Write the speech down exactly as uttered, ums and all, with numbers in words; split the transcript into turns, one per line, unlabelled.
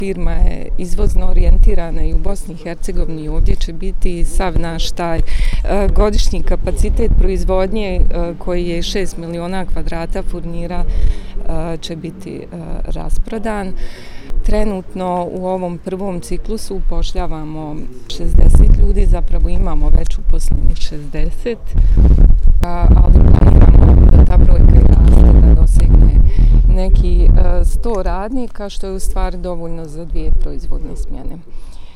firma je izvozno orijentirana i u Bosni i Hercegovini. Ovdje će biti sav naš taj godišnji kapacitet proizvodnje koji je šest miliona kvadrata furnira će biti rasprodan. Trenutno u ovom prvom ciklusu upošljavamo šezdeset ljudi, zapravo imamo već uposlenih šezdeset, ali planiramo da ta brojka raste, da dosegne neki sto radnika, što je u stvari dovoljno za dvije proizvodne smjene.